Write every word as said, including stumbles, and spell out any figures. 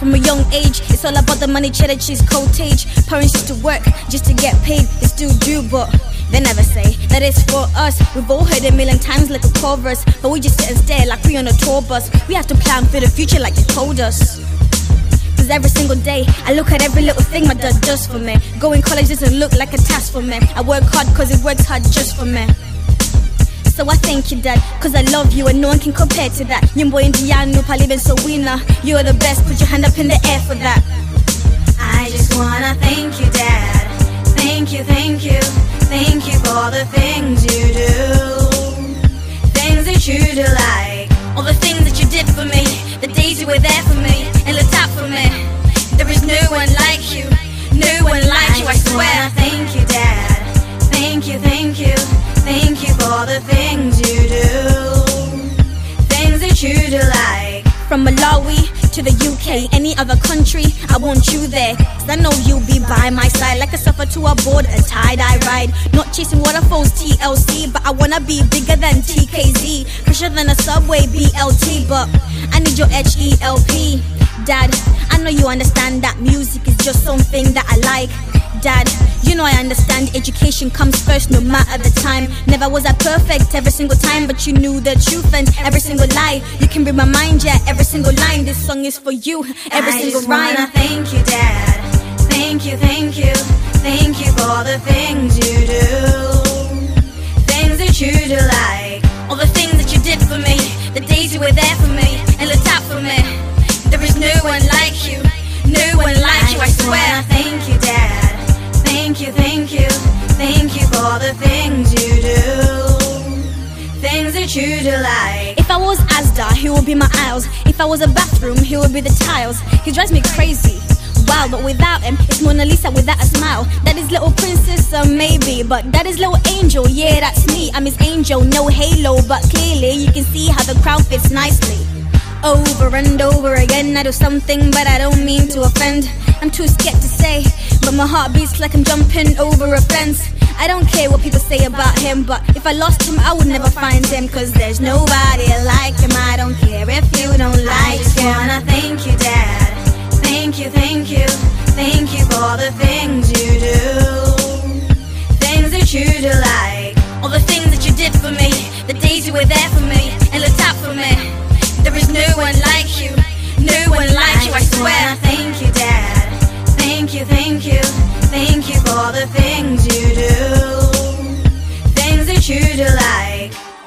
from a young age. It's all about the money, cheddar cheese, cottage. Parents used to work just to get paid. They still do, but they never say that it's for us. We've all heard it a million times like a chorus, but we just sit and stare like we on a tour bus. We have to plan for the future like they told us. Cause every single day I look at every little thing my dad does for me. Going college doesn't look like a task for me. I work hard cause it works hard just for me. So I thank you, Dad, cause I love you and no one can compare to that. Young boy Indiano, I live in Sowina. You are the best, put your hand up in the air for that. I just wanna thank you, Dad. Thank you, thank you, thank you for the things you do. Things that you do, like all the things that you did for me, the days you were there for me and looked out for me. There is no one like you, no one like you, I swear. Thank you, Dad. Thank you, thank you, thank you for the things you do. Things that you do, like from Malawi to the U K, any other country, I want you there. Cause I know you'll be by my side, like a surfer to a board, a tie-dye ride. Not chasing waterfalls, T L C, but I wanna be bigger than T K Z. Fresher than a Subway, B L T, but I need your H E L P. Dad, I know you understand that music is just something that I like. Dad, you know I understand education comes first no matter the time. Never was I perfect every single time, but you knew the truth and every single lie. You can read my mind, yeah, every single line. This song is for you, every I single just rhyme. Wanna thank you, Dad. Thank you, thank you, thank you for the things you do. Things that you do, like all the things that you did for me, the days you were there for me and looked out for me. There is no one like you, no one like you, I swear. Thank you, Dad. Thank you, thank you, thank you for the things you do. Things that you do, like if I was Asda, he would be my aisles. If I was a bathroom, he would be the tiles. He drives me crazy, wow, but without him, it's Mona Lisa without a smile. That is little princess, uh, maybe, but that is little angel, yeah, that's me. I'm his angel, no halo, but clearly you can see how the crown fits nicely. Over and over again, I do something, but I don't mean to offend. I'm too scared to say, but my heart beats like I'm jumping over a fence. I don't care what people say about him, but if I lost him, I would never find him. Cause there's nobody like him, I don't care if you don't like I just him. wanna thank you, Dad. Thank you, thank you, thank you for the things you do. Things that you do, like all the things that you did for me, the days you were there for me and looked out for me. There is no one like you, no one like you, I swear. Thank you, Dad. Thank you, thank you, thank you for the things you do. Things that you do, like